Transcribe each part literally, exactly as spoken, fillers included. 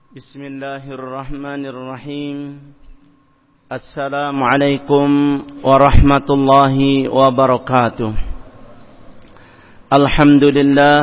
Bismillahirrahmanirrahim. Assalamualaikum warahmatullahi wabarakatuh. Alhamdulillah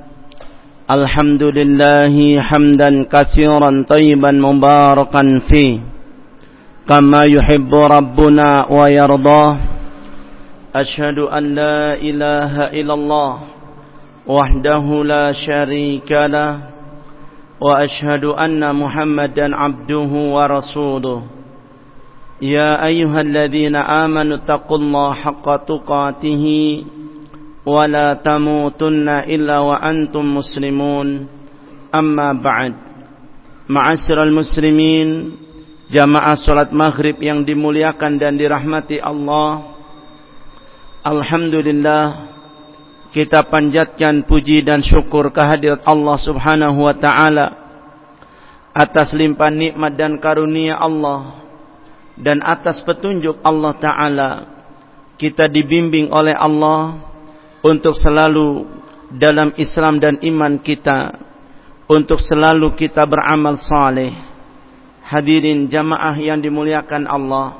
Alhamdulillahi hamdan katsiran tayyiban mubarakan fi kama yuhibbu rabbuna wa yardah. Ashhadu an la ilaha illallah wahdahu la syarika lah wa ashhadu anna Muhammadan abduhu wa rasuluh. Ya ayyuhalladzina amanu taqullaha haqqa tuqatih wa la tamutunna illa wa antum muslimun. Amma ba'd. Ma'asyiral muslimin, jamaah salat maghrib yang dimuliakan dan dirahmati Allah. Alhamdulillah, kita panjatkan puji dan syukur kehadirat Allah Subhanahu wa taala atas limpahan nikmat dan karunia Allah, dan atas petunjuk Allah taala kita dibimbing oleh Allah untuk selalu dalam Islam dan iman kita, untuk selalu kita beramal saleh. Hadirin jamaah yang dimuliakan Allah,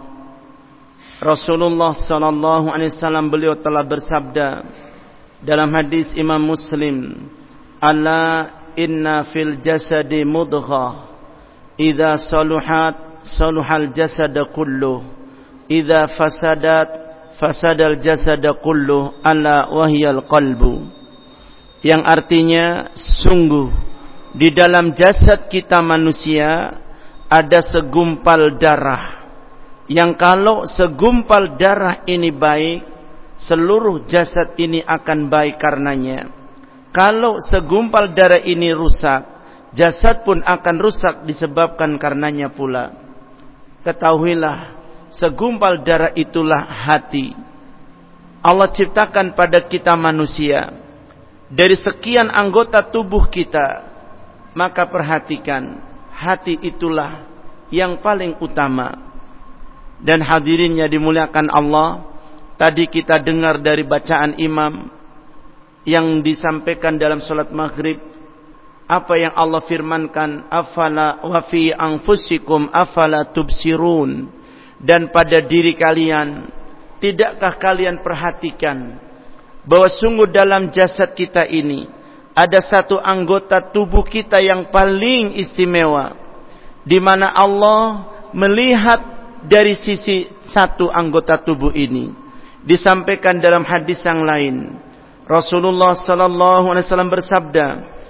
Rasulullah sallallahu alaihi wasallam beliau telah bersabda dalam hadis Imam Muslim, "Ala inna fil jasadi mudghah, idza saluhat saluhal jasad kulluh, idza fasadat fasadal jasad kulluh, ala wahyal qalbu." Yang artinya, sungguh di dalam jasad kita manusia ada segumpal darah, yang kalau segumpal darah ini baik, seluruh jasad ini akan baik karenanya. Kalau segumpal darah ini rusak, jasad pun akan rusak disebabkan karenanya pula. Ketahuilah, segumpal darah itulah hati. Allah ciptakan pada kita manusia dari sekian anggota tubuh kita, maka perhatikan, hati itulah yang paling utama. Dan hadirinnya dimuliakan Allah, tadi kita dengar dari bacaan imam yang disampaikan dalam salat maghrib, apa yang Allah firmankan, afala wa fi anfusikum afala tubsirun, dan pada diri kalian tidakkah kalian perhatikan bahwa sungguh dalam jasad kita ini ada satu anggota tubuh kita yang paling istimewa, di mana Allah melihat dari sisi satu anggota tubuh ini. Disampaikan dalam hadis yang lain, Rasulullah sallallahu alaihi wasallam bersabda,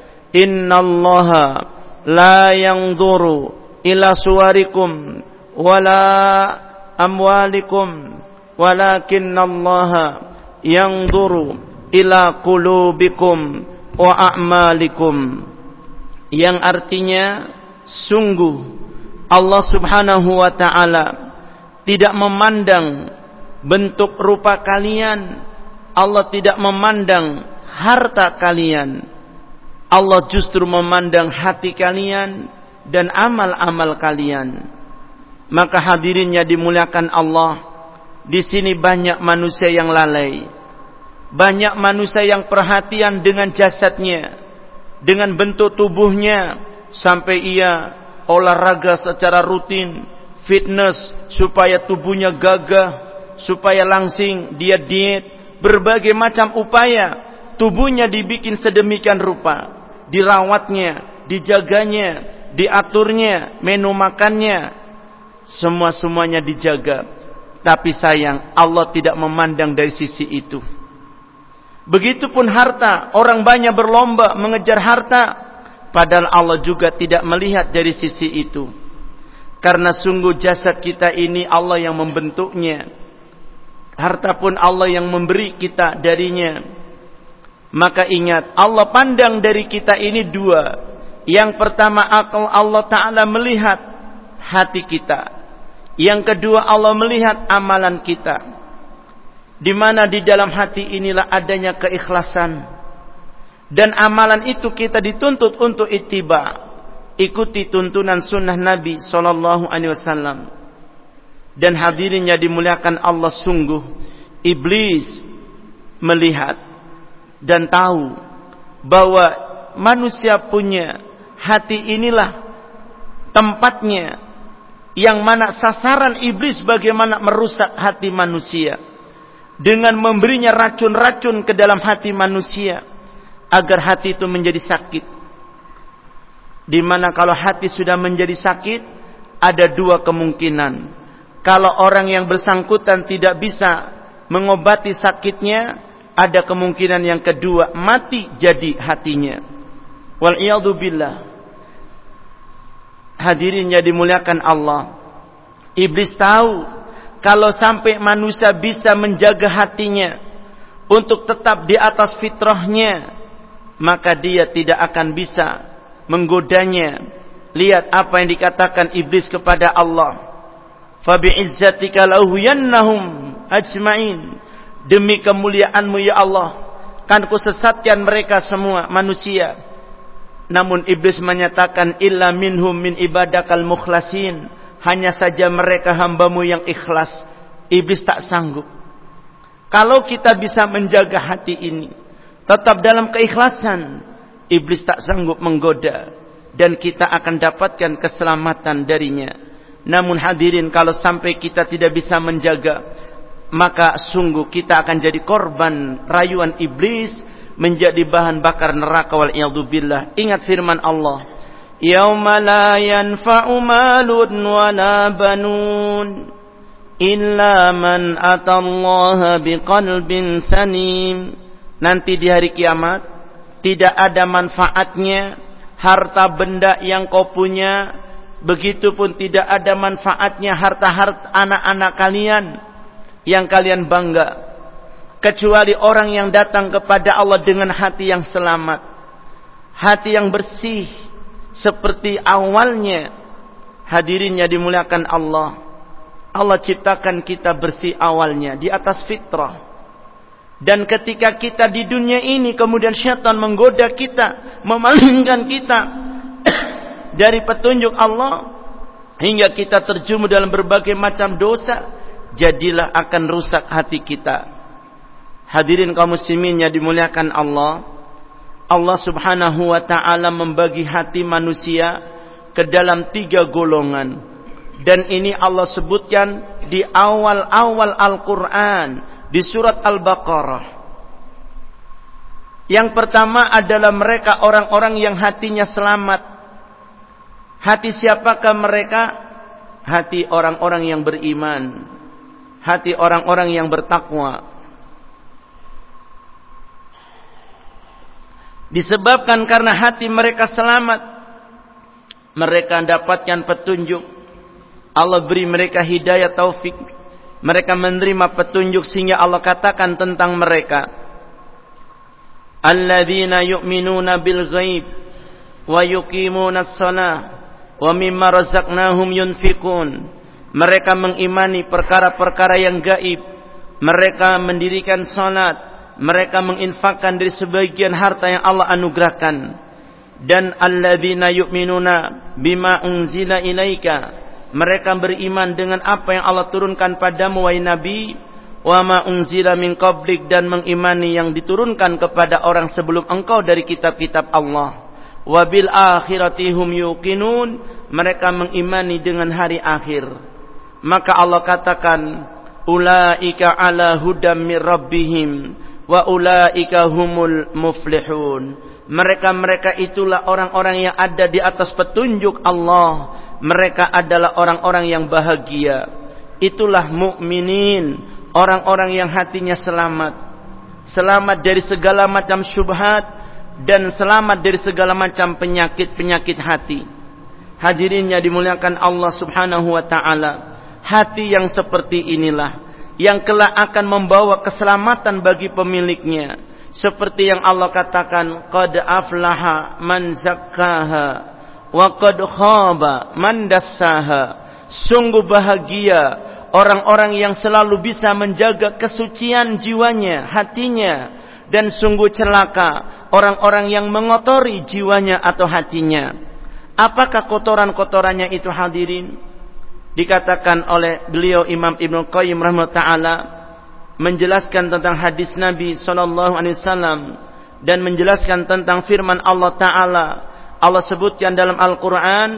"Innallaha la yanzuru ila suwarikum wala amwalikum, walakinnallaha yanzuru ila qulubikum wa a'malikum." Yang artinya, sungguh Allah Subhanahu wa taala tidak memandang bentuk rupa kalian, Allah tidak memandang harta kalian, Allah justru memandang hati kalian dan amal-amal kalian. Maka hadirinnya dimuliakan Allah, di sini banyak manusia yang lalai, banyak manusia yang perhatian dengan jasadnya, dengan bentuk tubuhnya, sampai ia olahraga secara rutin, fitness supaya tubuhnya gagah, supaya langsing, dia diet, berbagai macam upaya, tubuhnya dibikin sedemikian rupa, dirawatnya, dijaganya, diaturnya, menu makannya, semua-semuanya dijaga. Tapi sayang, Allah tidak memandang dari sisi itu. Begitupun harta, orang banyak berlomba mengejar harta, padahal Allah juga tidak melihat dari sisi itu. Karena sungguh jasad kita ini Allah yang membentuknya, harta pun Allah yang memberi kita darinya. Maka ingat, Allah pandang dari kita ini dua. Yang pertama, akal Allah Ta'ala melihat hati kita. Yang kedua, Allah melihat amalan kita, di mana di dalam hati inilah adanya keikhlasan, dan amalan itu kita dituntut untuk ittiba, ikuti tuntunan sunnah Nabi sallallahu alaihi wasallam. Dan hadirinnya dimuliakan Allah, sungguh iblis melihat dan tahu bahwa manusia punya hati inilah tempatnya, yang mana sasaran iblis bagaimana merusak hati manusia dengan memberinya racun-racun ke dalam hati manusia agar hati itu menjadi sakit. Di mana kalau hati sudah menjadi sakit, ada dua kemungkinan. Kalau orang yang bersangkutan tidak bisa mengobati sakitnya, ada kemungkinan yang kedua, mati jadi hatinya. Wal-iyadu billah. Hadirin yang dimuliakan Allah, iblis tahu kalau sampai manusia bisa menjaga hatinya untuk tetap di atas fitrahnya, maka dia tidak akan bisa menggodanya. Lihat apa yang dikatakan iblis kepada Allah, fa bi'izzatika lahuyyannahum ajma'in, demi kemuliaanmu ya Allah, kan ku sesatkan mereka semua manusia. Namun iblis menyatakan, illa minhum min ibadakal mukhlasin, hanya saja mereka hambamu yang ikhlas. Iblis tak sanggup. Kalau kita bisa menjaga hati ini tetap dalam keikhlasan, iblis tak sanggup menggoda, dan kita akan dapatkan keselamatan darinya. Namun hadirin, kalau sampai kita tidak bisa menjaga, maka sungguh kita akan jadi korban rayuan iblis, menjadi bahan bakar neraka. Wal iyadu billah. Ingat firman Allah, yauma la yanfa'u malun wa la banun illa man atallaha biqalbin salim. Nanti di hari kiamat tidak ada manfaatnya harta benda yang kau punya, begitupun tidak ada manfaatnya harta-harta anak-anak kalian yang kalian bangga, kecuali orang yang datang kepada Allah dengan hati yang selamat, hati yang bersih seperti awalnya. Hadirin yang dimuliakan Allah, Allah ciptakan kita bersih awalnya di atas fitrah. Dan ketika kita di dunia ini kemudian syaitan menggoda kita, memalingkan kita dari petunjuk Allah hingga kita terjerumus dalam berbagai macam dosa, jadilah akan rusak hati kita. Hadirin kaum muslimin yang dimuliakan Allah, Allah subhanahu wa ta'ala membagi hati manusia ke dalam tiga golongan. Dan ini Allah sebutkan di awal-awal Al-Quran, di surat Al-Baqarah. Yang pertama adalah mereka orang-orang yang hatinya selamat. Hati siapakah mereka? Hati orang-orang yang beriman, hati orang-orang yang bertakwa. Disebabkan karena hati mereka selamat, mereka dapatkan petunjuk. Allah beri mereka hidayah taufik, mereka menerima petunjuk, sehingga Allah katakan tentang mereka, alladzina yu'minuna bil ghaib wa yuqimuna as-shalah wa mimma razaqnahum yunfikun. Mereka mengimani perkara-perkara yang gaib, mereka mendirikan salat, mereka menginfakkan dari sebagian harta yang Allah anugerahkan. Dan alladzina yu'minuna bima unzila ilaika, mereka beriman dengan apa yang Allah turunkan padamu wahai Nabi, wa ma unzila min qablik, dan mengimani yang diturunkan kepada orang sebelum engkau dari kitab-kitab Allah. Wa bil akhirati hum yuqinun, mereka mengimani dengan hari akhir. Maka Allah katakan, ulaika ala hudam mir rabbihim wa ulaika humul muflihun. Mereka-mereka itulah orang-orang yang ada di atas petunjuk Allah. Mereka adalah orang-orang yang bahagia. Itulah mukminin, orang-orang yang hatinya selamat, selamat dari segala macam syubhat dan selamat dari segala macam penyakit-penyakit hati. Hadirin yang dimuliakan Allah subhanahu wa ta'ala, hati yang seperti inilah yang kelak akan membawa keselamatan bagi pemiliknya. Seperti yang Allah katakan, qad aflaha man zakkaha wa qad khaba man dassaha. Sungguh bahagia orang-orang yang selalu bisa menjaga kesucian jiwanya, hatinya, dan sungguh celaka orang-orang yang mengotori jiwanya atau hatinya. Apakah kotoran-kotorannya itu hadirin? Dikatakan oleh beliau Imam Ibnu Qayyim rahimahullah ta'ala, menjelaskan tentang hadis Nabi sallallahu alaihi wasallam dan menjelaskan tentang firman Allah Ta'ala. Allah sebutkan dalam Al-Quran,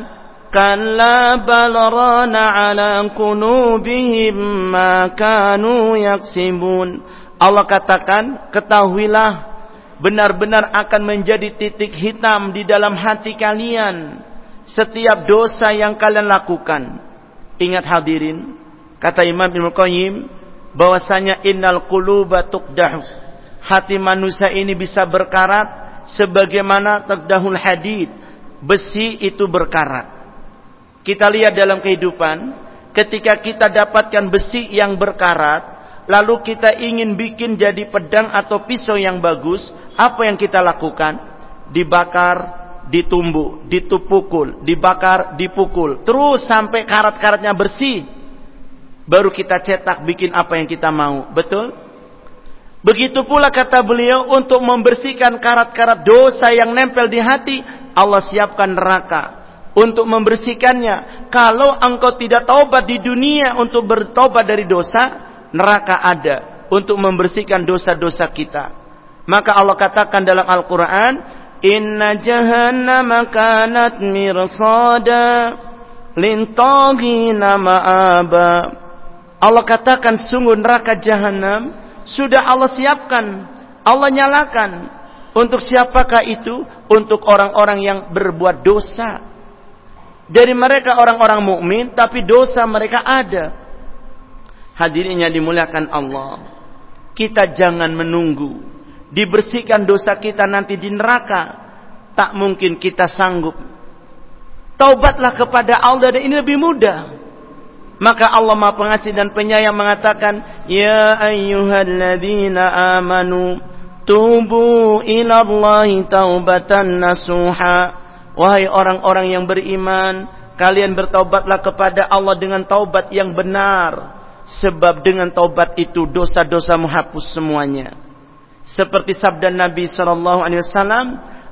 kalla bal rana ala qulubihim ma kanu yaksibun. Allah katakan, ketahuilah benar-benar akan menjadi titik hitam di dalam hati kalian setiap dosa yang kalian lakukan. Ingat hadirin, kata Imam Ibnu Qayyim bahwasanya innal quluba tuqdahu, hati manusia ini bisa berkarat sebagaimana taqdahul hadid, besi itu berkarat. Kita lihat dalam kehidupan, ketika kita dapatkan besi yang berkarat, lalu kita ingin bikin jadi pedang atau pisau yang bagus, apa yang kita lakukan? Dibakar, ditumbuk, ditupukul, dibakar, dipukul, terus sampai karat-karatnya bersih, baru kita cetak bikin apa yang kita mau. Betul? Begitu pula kata beliau, untuk membersihkan karat-karat dosa yang nempel di hati, Allah siapkan neraka untuk membersihkannya. Kalau engkau tidak taubat di dunia untuk bertobat dari dosa, neraka ada untuk membersihkan dosa-dosa kita. Maka Allah katakan dalam Al-Quran, inna jahannama kanat mirsada lintagina ma'aba. Allah katakan sungguh neraka jahanam sudah Allah siapkan, Allah nyalakan. Untuk siapakah itu? Untuk orang-orang yang berbuat dosa. Dari mereka orang-orang mukmin, tapi dosa mereka ada. Hadirin yang dimuliakan Allah, kita jangan menunggu dibersihkan dosa kita nanti di neraka. Tak mungkin kita sanggup. Taubatlah kepada Allah, dan ini lebih mudah. Maka Allah Maha Pengasih dan Penyayang mengatakan, ya ayyuhalladzina amanu tubu ilallahi taubatan nasuha. Wahai orang-orang yang beriman, kalian bertaubatlah kepada Allah dengan taubat yang benar. Sebab dengan taubat itu dosa-dosa menghapus semuanya. Seperti sabda Nabi sallallahu alaihi wasallam,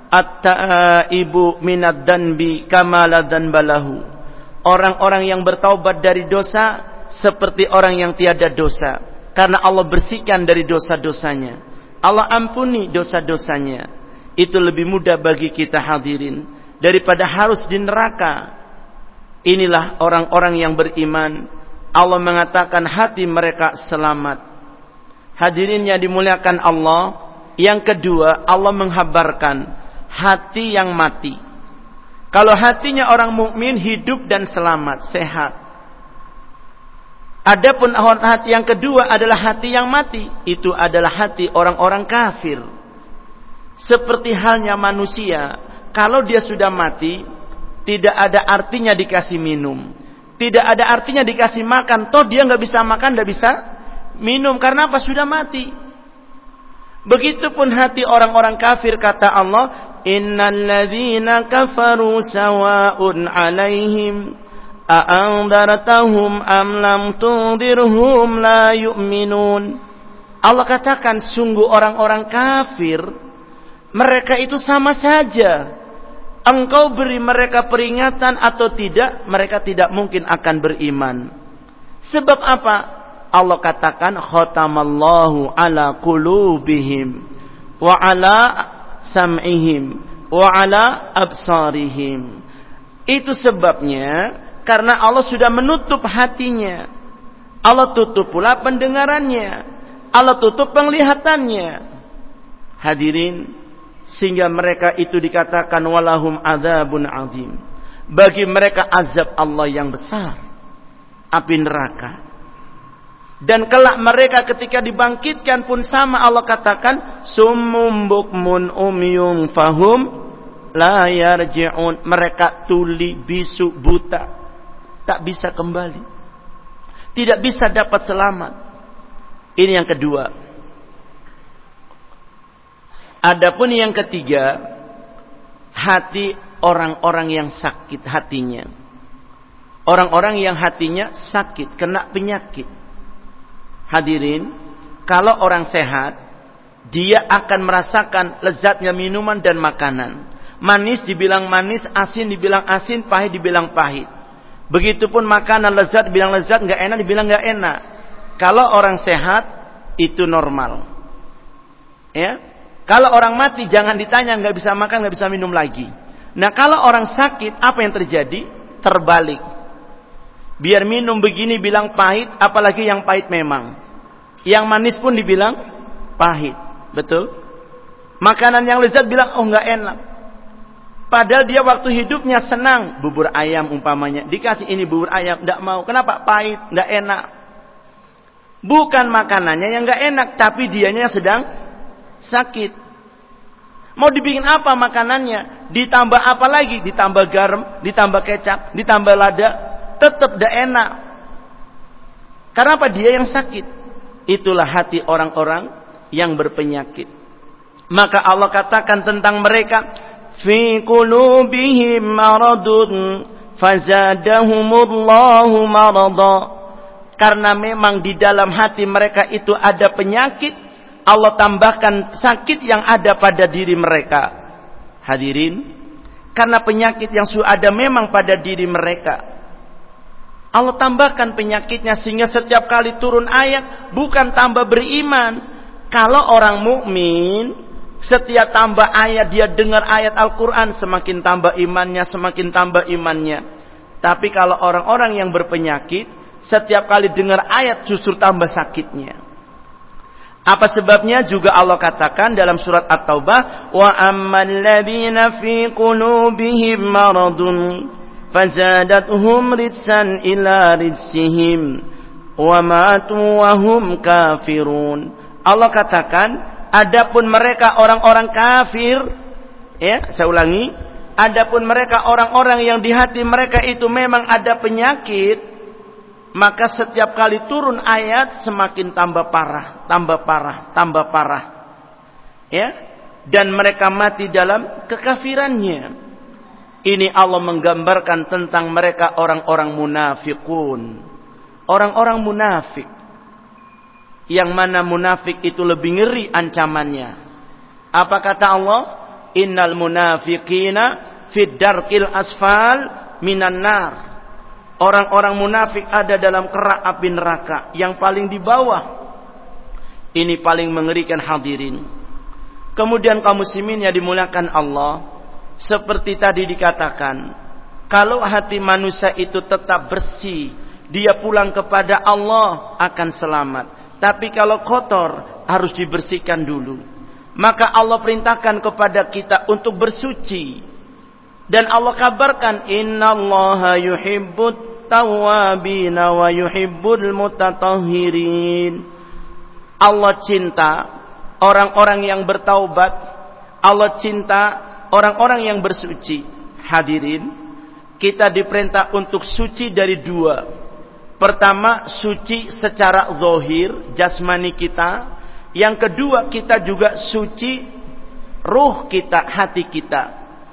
at-taibu minad danbi kama la danbalahu. Orang-orang yang bertaubat dari dosa seperti orang yang tiada dosa, karena Allah bersihkan dari dosa-dosanya, Allah ampuni dosa-dosanya. Itu lebih mudah bagi kita hadirin daripada harus di neraka. Inilah orang-orang yang beriman. Allah mengatakan hati mereka selamat. Hadirin yang dimuliakan Allah, yang kedua Allah menghabarkan hati yang mati. Kalau hatinya orang mukmin hidup dan selamat, sehat. Adapun hati yang kedua adalah hati yang mati. Itu adalah hati orang-orang kafir. Seperti halnya manusia, kalau dia sudah mati, tidak ada artinya dikasih minum, tidak ada artinya dikasih makan. Toh dia nggak bisa makan, nggak bisa minum, karena apa? Sudah mati. Begitupun hati orang-orang kafir, kata Allah, innal ladzina kafaru sawa'un 'alaihim a'andartahum am lam tundirhum la yu'minun. Allah katakan sungguh orang-orang kafir, mereka itu sama saja. Engkau beri mereka peringatan atau tidak, mereka tidak mungkin akan beriman. Sebab apa? Allah katakan khatamallahu ala qulubihim wa ala sam'ihim wa ala absarihim. Itu sebabnya karena Allah sudah menutup hatinya, Allah tutup pula pendengarannya, Allah tutup penglihatannya. Hadirin, sehingga mereka itu dikatakan walahum adzabun azim. Bagi mereka azab Allah yang besar, api neraka. Dan kelak mereka ketika dibangkitkan pun sama, Allah katakan summum bukmun umyum fahum la yarji'un. Mereka tuli, bisu, buta, tak bisa kembali, tidak bisa dapat selamat. Ini yang kedua. Adapun yang ketiga, hati orang-orang yang sakit hatinya. Orang-orang yang hatinya sakit, kena penyakit. Hadirin, kalau orang sehat, dia akan merasakan lezatnya minuman dan makanan. Manis dibilang manis, asin dibilang asin, pahit dibilang pahit. Begitupun makanan lezat dibilang lezat, nggak enak dibilang nggak enak. Kalau orang sehat, itu normal. Ya, kalau orang mati jangan ditanya, nggak bisa makan, nggak bisa minum lagi. Nah, kalau orang sakit, apa yang terjadi? terbalik. Biar minum begini bilang pahit, apalagi yang pahit memang. Yang manis pun dibilang pahit. Betul? Makanan yang lezat bilang, oh enggak enak. Padahal dia waktu hidupnya senang. Bubur ayam umpamanya. Dikasih ini bubur ayam, enggak mau. Kenapa? Pahit, enggak enak. Bukan makanannya yang enggak enak, tapi dianya sedang sakit. Mau dibikin apa makanannya? Ditambah apa lagi? Ditambah garam, ditambah kecap, ditambah lada. Tetap enggak enak. Karena apa? Dia yang sakit. Itulah hati orang-orang yang berpenyakit. Maka Allah katakan tentang mereka, fi qulubihim maradun fazadahumullahu marada. Karena memang di dalam hati mereka itu ada penyakit, Allah tambahkan sakit yang ada pada diri mereka. Hadirin, karena penyakit yang sudah ada memang pada diri mereka, Allah tambahkan penyakitnya sehingga setiap kali turun ayat bukan tambah beriman. Kalau orang mukmin setiap tambah ayat dia dengar ayat Al-Quran semakin tambah imannya, semakin tambah imannya. Tapi kalau orang-orang yang berpenyakit setiap kali dengar ayat justru tambah sakitnya. Apa sebabnya? Juga Allah katakan dalam surat At-Taubah, wa ammal ladzina fi qulubihim maradun fazadathum ritsan ila ritsihim wa matu wa hum kafirun. Allah katakan, adapun mereka orang-orang kafir, ya, saya ulangi, adapun mereka orang-orang yang di hati mereka itu memang ada penyakit, maka setiap kali turun ayat semakin tambah parah, tambah parah, tambah parah. Ya, dan mereka mati dalam kekafirannya. Ini Allah menggambarkan tentang mereka orang-orang munafikun. Orang-orang munafik. Yang mana munafik itu lebih ngeri ancamannya. Apa kata Allah? Innal munafiqina fid darkil asfal minan nar. Orang-orang munafik ada dalam kerak api neraka yang paling di bawah. Ini paling mengerikan hadirin. Kemudian kaum muslimin yang dimuliakan Allah, seperti tadi dikatakan, kalau hati manusia itu tetap bersih, dia pulang kepada Allah akan selamat. Tapi kalau kotor, harus dibersihkan dulu. Maka Allah perintahkan kepada kita untuk bersuci. Dan Allah kabarkan, innallaha yuhibbut tawwabina wa yuhibbul mutatahhirin. Allah cinta orang-orang yang bertaubat. Allah cinta orang-orang yang bersuci. Hadirin, kita diperintah untuk suci dari dua. Pertama, suci secara zahir, jasmani kita. Yang kedua, kita juga suci ruh kita, hati kita.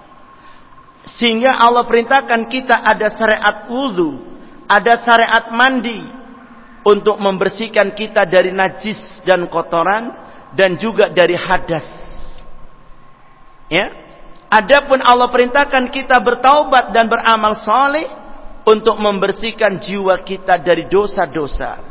Sehingga Allah perintahkan kita ada syariat wudu, ada syariat mandi untuk membersihkan kita dari najis dan kotoran dan juga dari hadas. Ya. Adapun Allah perintahkan kita bertaubat dan beramal saleh untuk membersihkan jiwa kita dari dosa-dosa.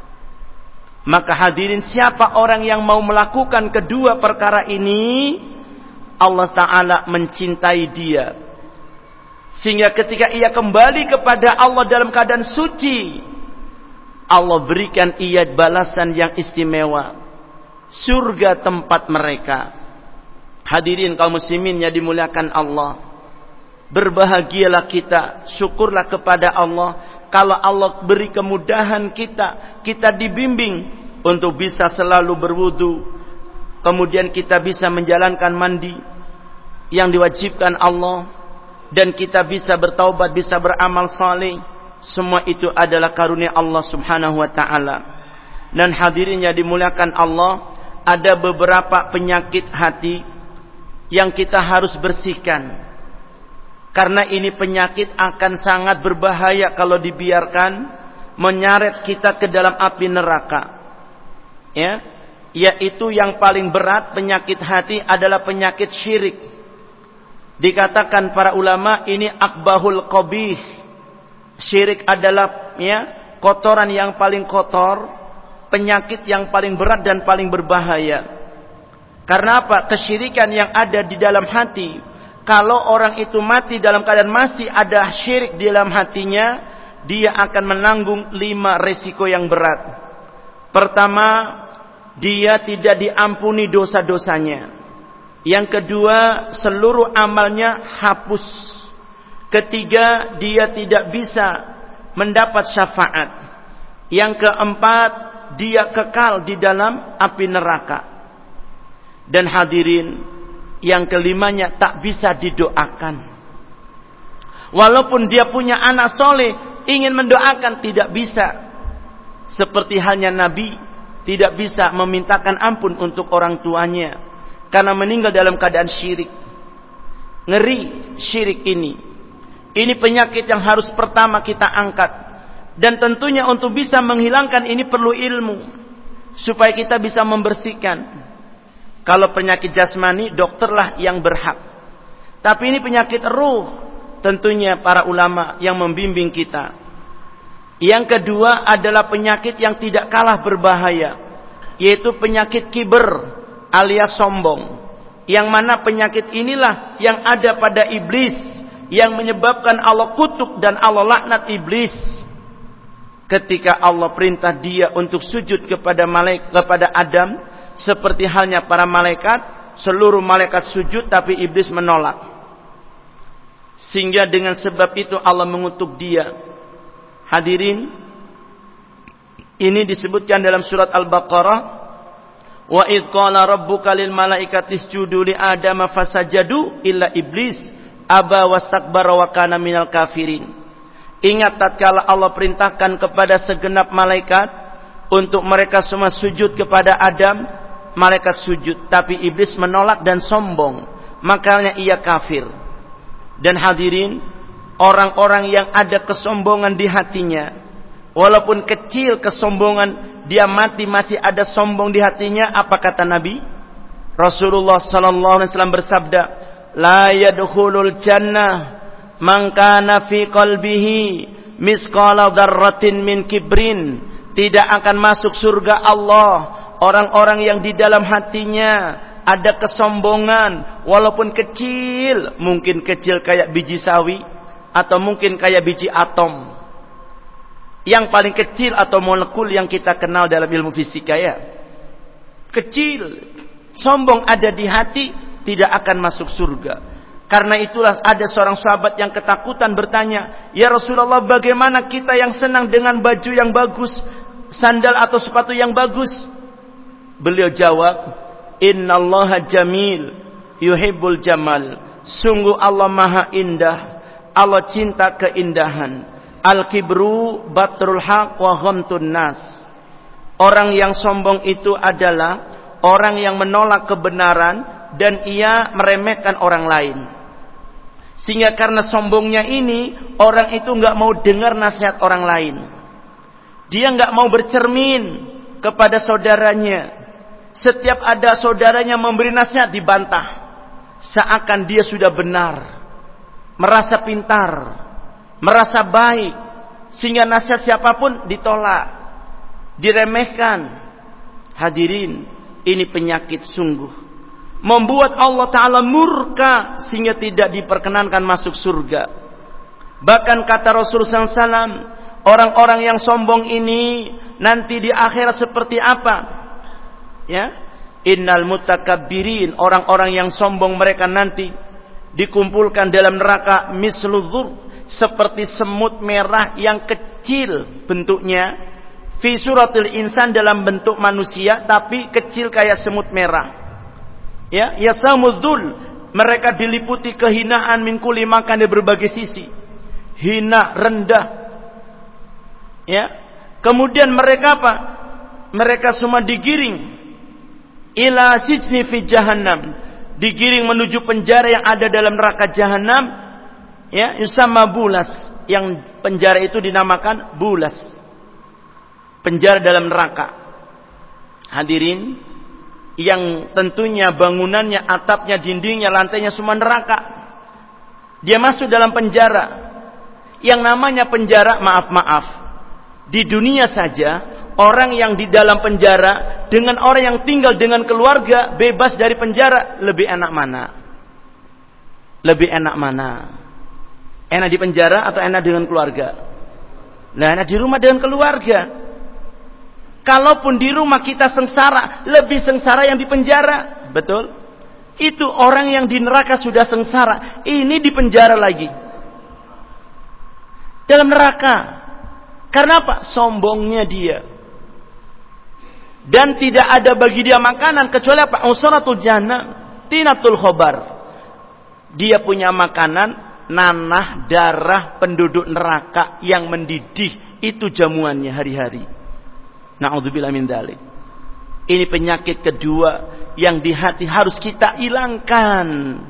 Maka hadirin, siapa orang yang mau melakukan kedua perkara ini, Allah Ta'ala mencintai dia. Sehingga ketika ia kembali kepada Allah dalam keadaan suci, Allah berikan ia balasan yang istimewa. Surga tempat mereka. Hadirin kaum muslimin yang dimuliakan Allah, berbahagialah kita, syukurlah kepada Allah kalau Allah beri kemudahan kita, kita dibimbing untuk bisa selalu berwudu, kemudian kita bisa menjalankan mandi yang diwajibkan Allah, dan kita bisa bertaubat, bisa beramal saleh. Semua itu adalah karunia Allah Subhanahu wa taala. Dan hadirin yang dimuliakan Allah, ada beberapa penyakit hati yang kita harus bersihkan. Karena ini penyakit akan sangat berbahaya kalau dibiarkan, menyeret kita ke dalam api neraka. Ya, yaitu yang paling berat penyakit hati adalah penyakit syirik. Dikatakan para ulama ini akbahul qabih. Syirik adalah ya kotoran yang paling kotor, penyakit yang paling berat dan paling berbahaya. Karena apa? Kesyirikan yang ada di dalam hati kalau orang itu mati dalam keadaan masih ada syirik di dalam hatinya, dia akan menanggung lima resiko yang berat. Pertama, dia tidak diampuni dosa-dosanya. Yang kedua, seluruh amalnya hapus. Ketiga, dia tidak bisa mendapat syafaat. Yang keempat, dia kekal di dalam api neraka. Dan hadirin, yang kelimanya tak bisa didoakan. Walaupun dia punya anak soleh, ingin mendoakan tidak bisa. Seperti halnya Nabi tidak bisa memintakan ampun untuk orang tuanya karena meninggal dalam keadaan syirik. Ngeri syirik ini. Ini penyakit yang harus pertama kita angkat. Dan tentunya untuk bisa menghilangkan ini perlu ilmu, supaya kita bisa membersihkan. Kalau penyakit jasmani, dokterlah yang berhak. Tapi ini penyakit ruh, tentunya para ulama yang membimbing kita. Yang kedua adalah penyakit yang tidak kalah berbahaya, yaitu penyakit kiber alias sombong. Yang mana penyakit inilah yang ada pada iblis, yang menyebabkan Allah kutuk dan Allah laknat iblis. Ketika Allah perintah dia untuk sujud kepada malaikat, kepada Adam, seperti halnya para malaikat, seluruh malaikat sujud tapi iblis menolak. Sehingga dengan sebab itu Allah mengutuk dia. Hadirin, ini disebutkan dalam surat Al-Baqarah, wa idh qala rabbuka lil malaikati isjudu li adama fasajadu illa iblis aba wastakbara wa kana minal kafirin. Ingat tatkala Allah perintahkan kepada segenap malaikat untuk mereka semua sujud kepada Adam, malaikat sujud, tapi iblis menolak dan sombong, makanya ia kafir. Dan hadirin, orang-orang yang ada kesombongan di hatinya, walaupun kecil kesombongan, dia mati masih ada sombong di hatinya. Apa kata Nabi? Rasulullah sallallahu alaihi wasallam bersabda, la yadkhulul jannah man kana fi qalbihi misqala dzarratin min kibrin. Tidak akan masuk surga Allah orang-orang yang di dalam hatinya ada kesombongan, walaupun kecil, mungkin kecil kayak biji sawi, atau mungkin kayak biji atom, yang paling kecil, atau molekul yang kita kenal dalam ilmu fisika ya. Kecil, sombong ada di hati, tidak akan masuk surga. Karena itulah ada seorang sahabat yang ketakutan bertanya, ya Rasulullah, bagaimana kita yang senang dengan baju yang bagus, sandal atau sepatu yang bagus? Beliau jawab, innallaha jamil yuhibbul jamal. Sungguh Allah maha indah, Allah cinta keindahan. Al-kibru batrul haq wa ghamtun nas. Orang yang sombong itu adalah orang yang menolak kebenaran dan ia meremehkan orang lain. Sehingga karena sombongnya ini, orang itu enggak mau dengar nasihat orang lain. Dia enggak mau bercermin kepada saudaranya. Setiap ada saudaranya memberi nasihat, dibantah. Seakan dia sudah benar, merasa pintar, merasa baik, sehingga nasihat siapapun ditolak, diremehkan. Hadirin, ini penyakit sungguh, membuat Allah Ta'ala murka sehingga tidak diperkenankan masuk surga. Bahkan kata Rasulullah sallallahu alaihi wasallam, orang-orang yang sombong ini nanti di akhirat seperti apa? Ya, innal mutakabbirin, orang-orang yang sombong mereka nanti dikumpulkan dalam neraka misludzur, seperti semut merah yang kecil bentuknya, fi suratil insan, dalam bentuk manusia tapi kecil kayak semut merah. Ya, yasamudzul, mereka diliputi kehinaan min kulli makan dari berbagai sisi, hina, rendah. Ya, kemudian mereka apa? Mereka semua digiring ila sijni fi jahannam, digiring menuju penjara yang ada dalam neraka jahanam, ya, yusamma bulas, yang penjara itu dinamakan bulas, penjara dalam neraka. Hadirin, yang tentunya bangunannya, atapnya, dindingnya, lantainya semua neraka. Dia masuk dalam penjara. Yang namanya penjara, maaf-maaf, di dunia saja, orang yang di dalam penjara dengan orang yang tinggal dengan keluarga bebas dari penjara, lebih enak mana? Lebih enak mana? Enak di penjara atau enak dengan keluarga? Nah, enak di rumah dengan keluarga. Kalaupun di rumah kita sengsara, lebih sengsara yang di penjara. Betul? Itu orang yang di neraka sudah sengsara, ini di penjara lagi. Dalam neraka. Karena apa? Sombongnya dia. Dan tidak ada bagi dia makanan kecuali apa? Usratul jannah, tinatul khobar. Dia punya makanan nanah darah penduduk neraka yang mendidih, itu jamuannya hari-hari. Na'udzubillah min dzalik. Ini penyakit kedua yang di hati harus kita hilangkan.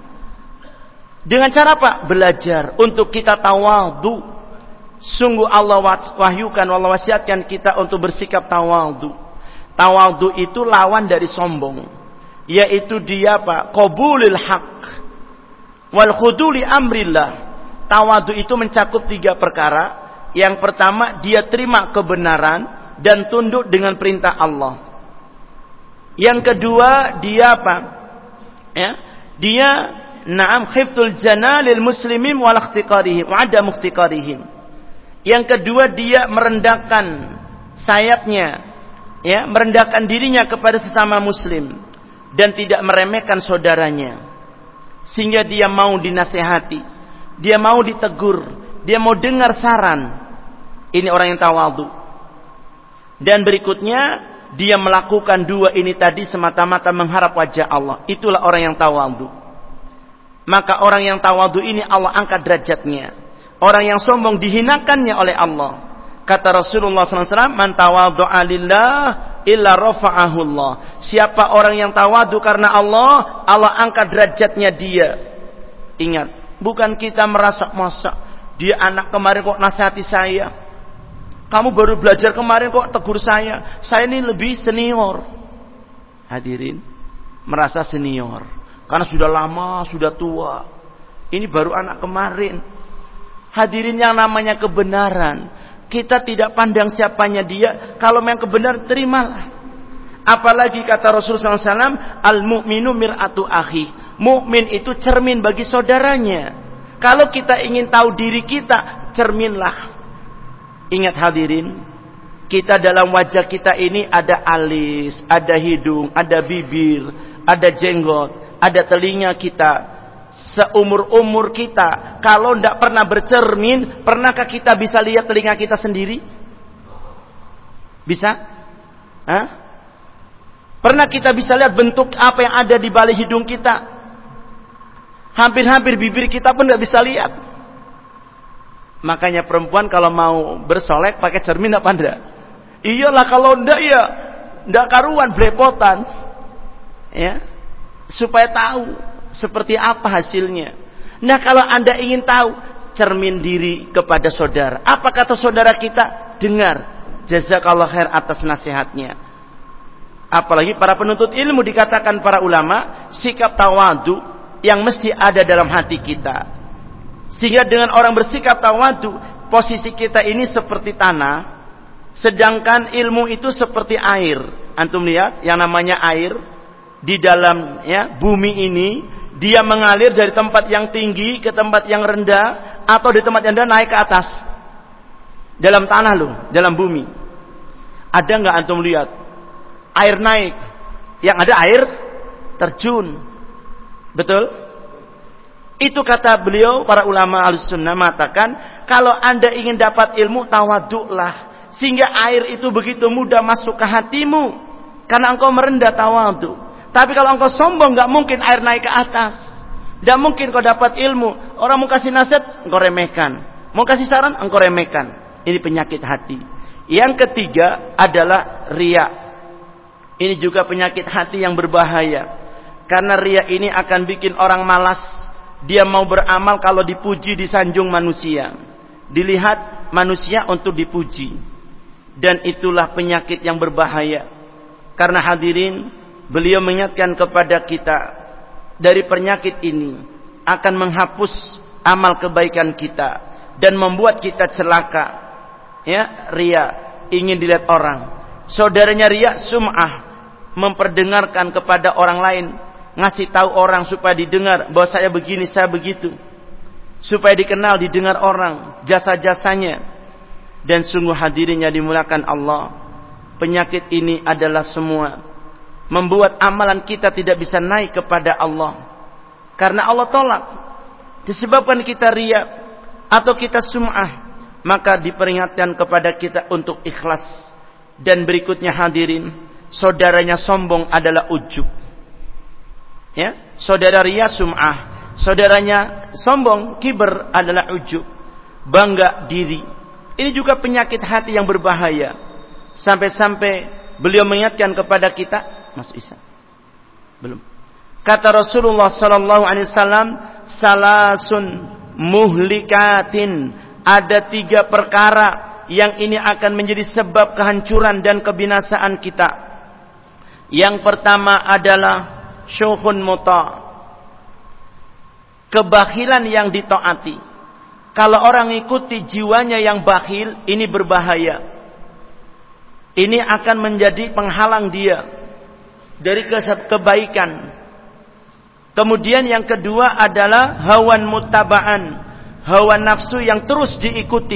Dengan cara apa? Belajar untuk kita tawadhu. Sungguh Allah wahyukan, Allah wasiatkan kita untuk bersikap tawadhu. Tawadhu itu lawan dari sombong, yaitu dia apa? Qabulil haq wal khuduli amrillah. Tawadhu itu mencakup tiga perkara. Yang pertama, dia terima kebenaran dan tunduk dengan perintah Allah. Yang kedua, dia apa? Ya, dia na'am khiftul janalil muslimin wal ikhtiqarihim wa ada mukhtiqarihim. Yang kedua, dia merendahkan sayapnya, ya, merendahkan dirinya kepada sesama muslim dan tidak meremehkan saudaranya. Sehingga dia mau dinasihati, dia mau ditegur, dia mau dengar saran. Ini orang yang tawadhu. Dan berikutnya, dia melakukan dua ini tadi semata-mata mengharap wajah Allah. Itulah orang yang tawadhu. Maka orang yang tawadhu ini Allah angkat derajatnya. Orang yang sombong dihinakannya oleh Allah. Kata Rasulullah sallallahu alaihi wasallam, "Man tawadhu'a lillah illa rafa'ahu Allah." Siapa orang yang tawadhu karena Allah, Allah angkat derajatnya dia. Ingat, bukan kita merasa masa dia anak kemarin kok nasihati saya. Kamu baru belajar kemarin kok tegur saya. Saya ini lebih senior. Hadirin, merasa senior karena sudah lama, sudah tua. Ini baru anak kemarin. Hadirin, yang namanya kebenaran, kita tidak pandang siapanya dia. Kalau memang kebenaran, terimalah. Apalagi kata Rasulullah sallallahu alaihi wasallam, al-mu'minu mir'atu akhi. Mukmin itu cermin bagi saudaranya. Kalau kita ingin tahu diri kita, cerminlah. Ingat hadirin, kita dalam wajah kita ini ada alis, ada hidung, ada bibir, ada jenggot, ada telinga kita. Seumur-umur kita, kalau tidak pernah bercermin, pernahkah kita bisa lihat telinga kita sendiri? Bisa? Hah? Pernah kita bisa lihat bentuk apa yang ada di balik hidung kita? Hampir-hampir bibir kita pun tidak bisa lihat. Makanya perempuan kalau mau bersolek pakai cermin apa enggak? Iyalah, kalau enggak ya enggak karuan, belepotan. Ya, supaya tahu seperti apa hasilnya. Nah, kalau Anda ingin tahu, cermin diri kepada saudara. Apa kata saudara kita? Dengar. Jazakallah khair atas nasihatnya. Apalagi para penuntut ilmu, dikatakan para ulama, sikap tawadhu yang mesti ada dalam hati kita. Sehingga dengan orang bersikap tawadhu, posisi kita ini seperti tanah, sedangkan ilmu itu seperti air. Antum lihat yang namanya air di dalam ya bumi ini, dia mengalir dari tempat yang tinggi ke tempat yang rendah, atau di tempat yang rendah naik ke atas. Dalam tanah loh, dalam bumi. Ada nggak antum lihat air naik? Yang ada air terjun. Betul? Itu kata beliau, para ulama Ahlussunnah mengatakan, kalau Anda ingin dapat ilmu, tawadhu'lah. Sehingga air itu begitu mudah masuk ke hatimu, karena engkau merendah tawadhu. Tapi kalau engkau sombong, gak mungkin air naik ke atas. Gak mungkin kau dapat ilmu. Orang mau kasih nasihat, engkau remehkan. Mau kasih saran, engkau remehkan. Ini penyakit hati. Yang ketiga adalah riya. Ini juga penyakit hati yang berbahaya. Karena riya ini akan bikin orang malas. Dia mau beramal kalau dipuji, disanjung manusia. Dilihat manusia untuk dipuji. Dan itulah penyakit yang berbahaya. Karena hadirin, beliau mengingatkan kepada kita, dari penyakit ini akan menghapus amal kebaikan kita dan membuat kita celaka. Ya, riya, ingin dilihat orang. Saudaranya riya, sum'ah, memperdengarkan kepada orang lain ngasih tahu orang supaya didengar bahwa saya begini, saya begitu, supaya dikenal, didengar orang jasa-jasanya. Dan sungguh hadirin yang dimuliakan Allah, penyakit ini adalah semua membuat amalan kita tidak bisa naik kepada Allah, karena Allah tolak. Disebabkan kita riya atau kita sum'ah, maka diperingatkan kepada kita untuk ikhlas. Dan berikutnya hadirin, saudaranya sombong adalah ujub. Ya, saudara riya sum'ah, saudaranya sombong kiber adalah ujub, bangga diri. Ini juga penyakit hati yang berbahaya. Sampai-sampai beliau mengingatkan kepada kita, Mas Isa, belum. Kata Rasulullah sallallahu alaihi wasallam, salasun muhlikatin, ada tiga perkara yang ini akan menjadi sebab kehancuran dan kebinasaan kita. Yang pertama adalah syuhun muta, kebakhilan yang ditaati. Kalau orang ikuti jiwanya yang bakhil, ini berbahaya. Ini akan menjadi penghalang dia dari kebaikan. Kemudian yang kedua adalah hawan muttaba'an, hawa nafsu yang terus diikuti.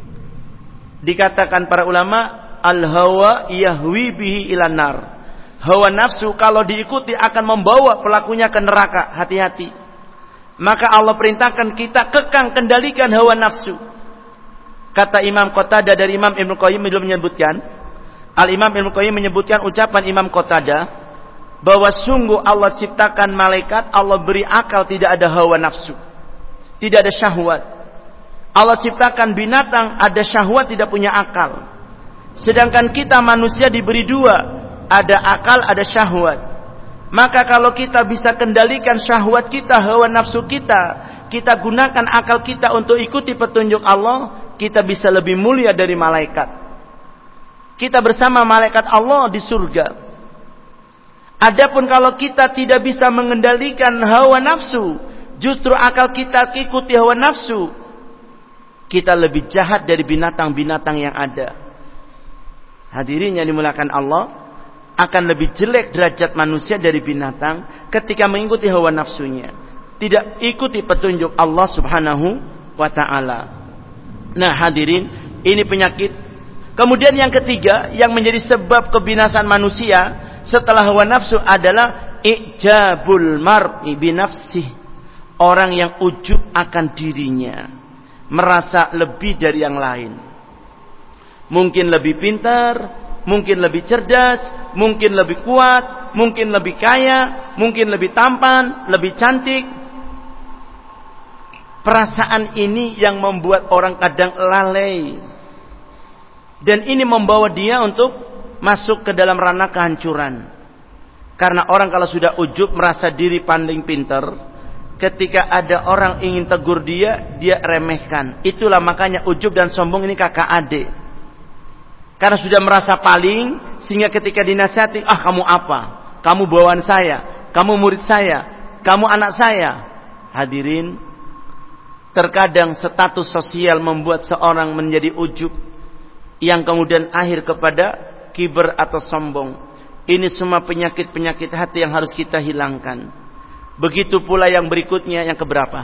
Dikatakan para ulama, al-hawa yahwi bihi ilan nar. Hawa nafsu kalau diikuti akan membawa pelakunya ke neraka. Hati-hati. Maka Allah perintahkan kita kekang kendalikan hawa nafsu. Kata Imam Qatadah dari Imam Ibnu Qayyim beliau menyebutkan, Al-Imam Ibnu Qayyim menyebutkan ucapan Imam Qatadah bahwa sungguh Allah ciptakan malaikat, Allah beri akal, tidak ada hawa nafsu, tidak ada syahwat. Allah ciptakan binatang, ada syahwat, tidak punya akal. Sedangkan kita manusia diberi dua, ada akal, ada syahwat. Maka kalau kita bisa kendalikan syahwat kita, hawa nafsu kita, kita gunakan akal kita untuk ikuti petunjuk Allah, kita bisa lebih mulia dari malaikat. Kita bersama malaikat Allah di surga. Adapun kalau kita tidak bisa mengendalikan hawa nafsu, justru akal kita ikuti hawa nafsu, kita lebih jahat dari binatang-binatang yang ada. Hadirin yang dimuliakan Allah, akan lebih jelek derajat manusia dari binatang ketika mengikuti hawa nafsunya, tidak ikuti petunjuk Allah subhanahu wa ta'ala. Nah hadirin, ini penyakit. Kemudian yang ketiga yang menjadi sebab kebinasaan manusia setelah hawa nafsu adalah ijabul mar'i binafsih, orang yang ujub akan dirinya, merasa lebih dari yang lain, mungkin lebih pintar, mungkin lebih cerdas, mungkin lebih kuat, mungkin lebih kaya, mungkin lebih tampan, lebih cantik. Perasaan ini yang membuat orang kadang lalai. Dan ini membawa dia untuk masuk ke dalam ranah kehancuran. Karena orang kalau sudah ujub, merasa diri paling pintar, ketika ada orang ingin tegur dia, dia remehkan. Itulah makanya ujub dan sombong ini kakak adik. Karena sudah merasa paling, sehingga ketika dinasihati, ah kamu apa? Kamu bawaan saya, kamu murid saya, kamu anak saya. Hadirin, terkadang status sosial membuat seorang menjadi ujub, yang kemudian akhir kepada kiber atau sombong. Ini semua penyakit-penyakit hati yang harus kita hilangkan. Begitu pula yang berikutnya, yang keberapa?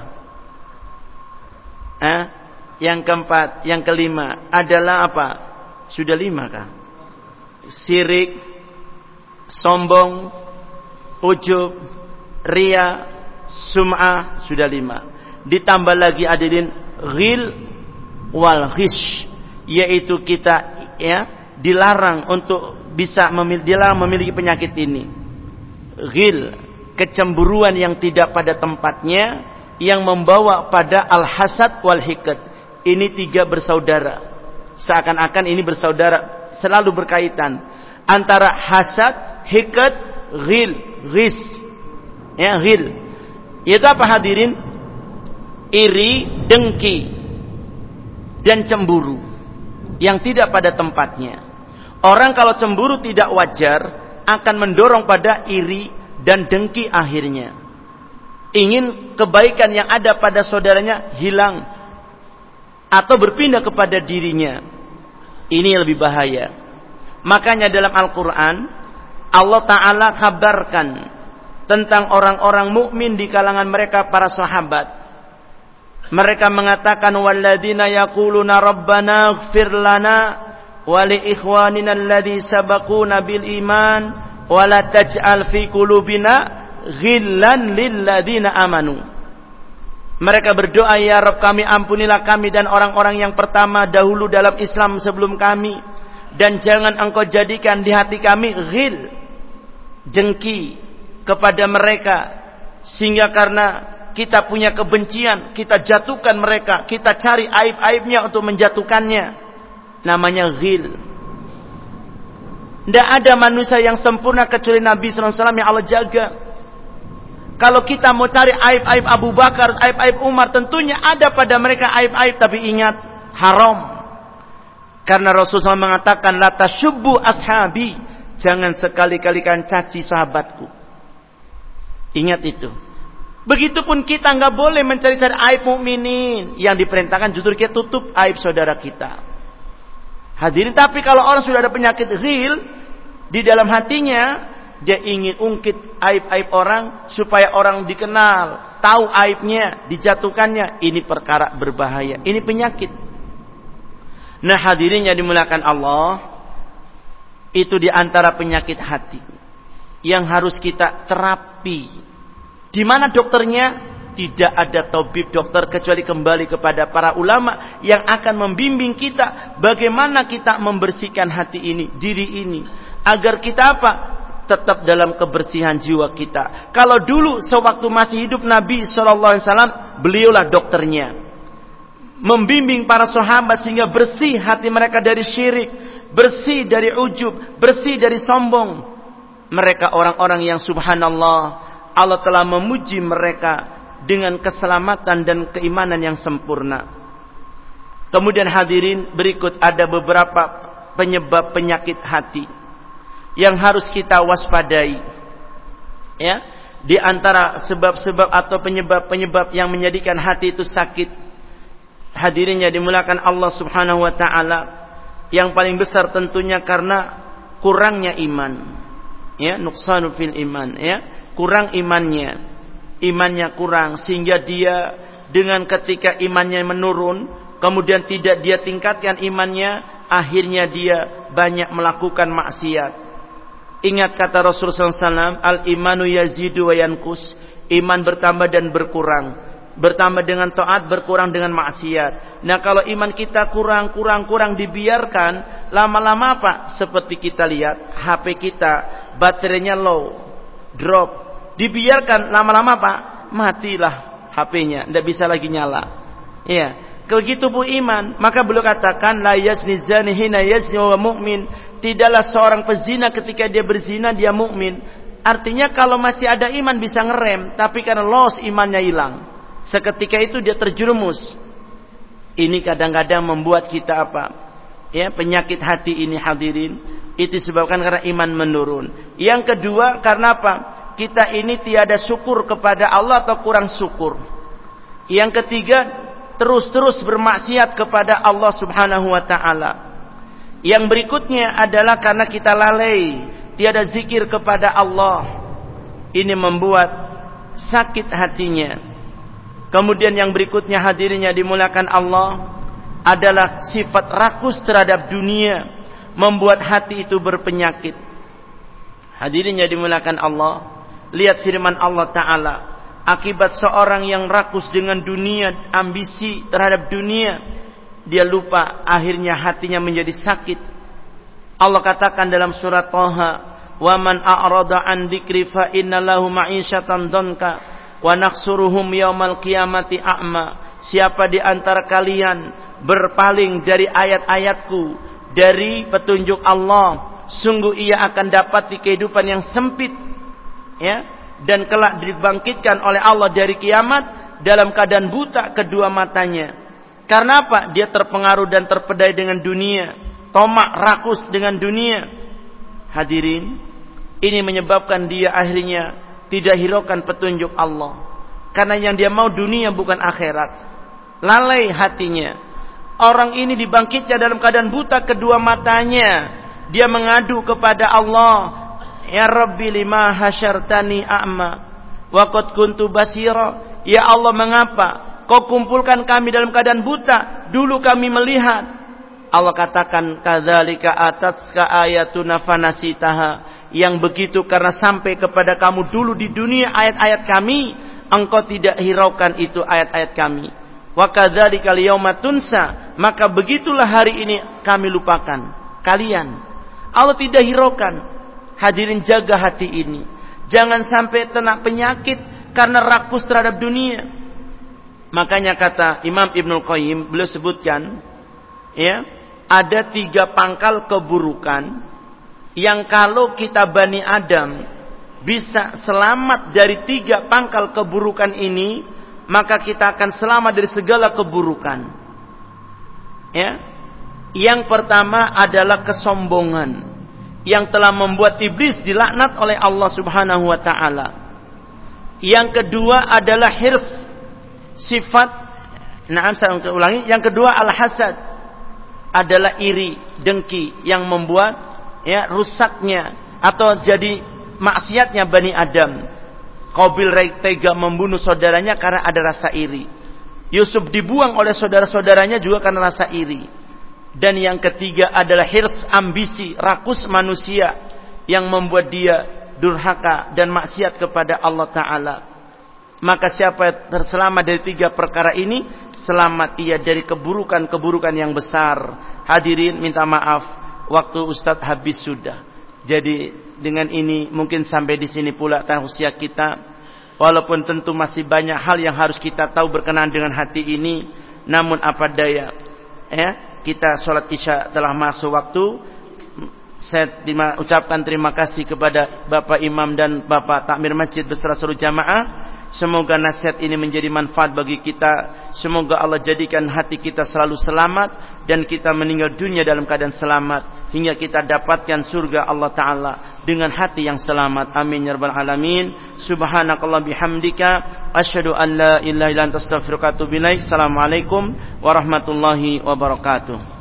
Eh? Yang keempat, yang kelima adalah apa? Sudah lima kah? Syirik, sombong, ujub, riya, sum'ah, sudah lima. Ditambah lagi hadirin ghil wal ghish, yaitu kita ya dilarang untuk bisa memiliki, dilarang memiliki penyakit ini. Ghil, kecemburuan yang tidak pada tempatnya, yang membawa pada al-hasad wal hikad. Ini tiga bersaudara. Seakan-akan ini bersaudara, selalu berkaitan antara hasad, hikad, ghil, ghis. Ya, ghil. Itu apa hadirin? Iri, dengki, dan cemburu yang tidak pada tempatnya. Orang kalau cemburu tidak wajar akan mendorong pada iri dan dengki akhirnya. Ingin kebaikan yang ada pada saudaranya hilang atau berpindah kepada dirinya. Ini yang lebih bahaya. Makanya dalam Al-Quran Allah Ta'ala kabarkan tentang orang-orang mukmin di kalangan mereka para sahabat. Mereka mengatakan walladzina yaquluna rabbana ighfir lana wa li ikhwanina alladzi sabaquna bil iman wa la taj'al fi qulubina ghillan lil ladzina amanu. Mereka berdoa, ya Rabb kami, ampunilah kami dan orang-orang yang pertama dahulu dalam Islam sebelum kami, dan jangan Engkau jadikan di hati kami ghil, jengki kepada mereka, sehingga karena kita punya kebencian kita jatuhkan mereka, kita cari aib-aibnya untuk menjatuhkannya. Namanya ghil. Tidak ada manusia yang sempurna kecuali Nabi sallallahu alaihi wasallam yang Allah jaga. Kalau kita mau cari aib-aib Abu Bakar, aib-aib Umar, tentunya ada pada mereka aib-aib, tapi ingat, haram. Karena Rasulullah mengatakan la tasyubbu ashabi, jangan sekali-kali kalian caci sahabatku. Ingat itu. Begitupun kita nggak boleh mencari-cari aib mukminin. Yang diperintahkan justru kita tutup aib saudara kita. Hadirin, tapi kalau orang sudah ada penyakit ghil di dalam hatinya, dia ingin ungkit aib-aib orang supaya orang dikenal, tahu aibnya, dijatuhkannya. Ini perkara berbahaya. Ini penyakit. Nah, hadirin yang dimuliakan Allah, itu di antara penyakit hati yang harus kita terapi. Di mana dokternya? Tidak ada tabib dokter kecuali kembali kepada para ulama yang akan membimbing kita bagaimana kita membersihkan hati ini, diri ini, agar kita apa? Tetap dalam kebersihan jiwa kita. Kalau dulu sewaktu masih hidup Nabi shallallahu alaihi wasallam, beliaulah dokternya, membimbing para sahabat sehingga bersih hati mereka dari syirik, bersih dari ujub, bersih dari sombong. Mereka orang-orang yang subhanallah, Allah telah memuji mereka dengan keselamatan dan keimanan yang sempurna. Kemudian hadirin, berikut ada beberapa penyebab penyakit hati yang harus kita waspadai. Ya, di antara sebab-sebab atau penyebab-penyebab yang menjadikan hati itu sakit, hadirin yang dimuliakan Allah Subhanahu wa taala, yang paling besar tentunya karena kurangnya iman. Ya, nuqsanu fil iman, ya, kurang imannya. Imannya kurang sehingga dia dengan ketika imannya menurun, kemudian tidak dia tingkatkan imannya, akhirnya dia banyak melakukan maksiat. Ingat kata Rasulullah sallallahu alaihi wasallam, al-imanu yazidu wa yanqus, iman bertambah dan berkurang, bertambah dengan taat, berkurang dengan maksiat. Nah, kalau iman kita kurang kurang kurang dibiarkan, lama-lama apa? Seperti kita lihat H P kita, baterainya low, drop. Dibiarkan lama-lama apa? Matilah H P-nya, tidak bisa lagi nyala. Ya, begitu pun iman. Maka beliau katakan la yazni zani hina yazni wa mu'min. Tidaklah seorang pezina ketika dia berzina dia mukmin. Artinya kalau masih ada iman bisa ngerem, tapi karena loss imannya hilang, seketika itu dia terjerumus. Ini kadang-kadang membuat kita apa? Ya, penyakit hati ini hadirin, itu disebabkan karena iman menurun. Yang kedua karena apa? Kita ini tiada syukur kepada Allah atau kurang syukur. Yang ketiga, terus-terus bermaksiat kepada Allah Subhanahu wa taala. Yang berikutnya adalah karena kita lalai, tiada zikir kepada Allah. Ini membuat sakit hatinya. Kemudian yang berikutnya hadirinnya dimuliakan Allah adalah sifat rakus terhadap dunia, membuat hati itu berpenyakit. Hadirinnya dimuliakan Allah, lihat firman Allah Ta'ala, akibat seorang yang rakus dengan dunia, ambisi terhadap dunia, dia lupa, akhirnya hatinya menjadi sakit. Allah katakan dalam surat Thaha, wa man a'rada an dzikri fa inna lahu ma'isyatan dhanka wa nahsuruhum yaumal qiyamati a'ma. Siapa di antara kalian berpaling dari ayat-ayatku, dari petunjuk Allah, sungguh ia akan dapat di kehidupan yang sempit, ya, dan kelak dibangkitkan oleh Allah dari kiamat dalam keadaan buta kedua matanya. Karena apa? Dia terpengaruh dan terpedaya dengan dunia, tomak, rakus dengan dunia. Hadirin, ini menyebabkan dia akhirnya tidak hiraukan petunjuk Allah, karena yang dia mau dunia bukan akhirat. Lalai hatinya. Orang ini dibangkitnya dalam keadaan buta kedua matanya. Dia mengadu kepada Allah, ya Rabbi lima hasyartani a'ma wa qad kuntu basira. Ya Allah, mengapa kau kumpulkan kami dalam keadaan buta, dulu kami melihat. Allah katakan, kadzalika atatka ayatuna fanasitaha. Yang begitu karena sampai kepada kamu dulu di dunia ayat-ayat kami, engkau tidak hiraukan itu ayat-ayat kami. Wa kadzalika al-yauma tunsa, maka begitulah hari ini kami lupakan kalian. Allah tidak hiraukan. Hadirin, jaga hati ini. Jangan sampai terkena penyakit karena rakus terhadap dunia. Makanya kata Imam Ibnul Qayyim, beliau sebutkan, ya, ada tiga pangkal keburukan yang kalau kita Bani Adam bisa selamat dari tiga pangkal keburukan ini, maka kita akan selamat dari segala keburukan. Ya. Yang pertama adalah kesombongan yang telah membuat iblis dilaknat oleh Allah Subhanahu wa taala. Yang kedua adalah hirs, sifat, nah saya ulangi, yang kedua al-hasad, adalah iri, dengki yang membuat ya rusaknya atau jadi maksiatnya Bani Adam. Qabil tega membunuh saudaranya karena ada rasa iri. Yusuf dibuang oleh saudara-saudaranya juga karena rasa iri. Dan yang ketiga adalah hirs, ambisi, rakus manusia yang membuat dia durhaka dan maksiat kepada Allah Ta'ala. Maka siapa yang terselamat dari tiga perkara ini, selamat ia dari keburukan-keburukan yang besar. Hadirin, minta maaf, waktu Ustadz habis sudah. Jadi dengan ini mungkin sampai di sini pula tausiah kita. Walaupun tentu masih banyak hal yang harus kita tahu berkenaan dengan hati ini, namun apa daya, ya, kita sholat isya telah masuk waktu. Saya ucapkan terima kasih kepada Bapak Imam dan Bapak Takmir Masjid beserta seluruh jamaah. Semoga nasihat ini menjadi manfaat bagi kita. Semoga Allah jadikan hati kita selalu selamat dan kita meninggal dunia dalam keadaan selamat hingga kita dapatkan surga Allah Ta'ala dengan hati yang selamat. Amin ya rabbal alamin. Subhanakallah bihamdika asyhadu an la ilaha illa anta astaghfiruka wa atubu ilaik. Assalamualaikum warahmatullahi wabarakatuh.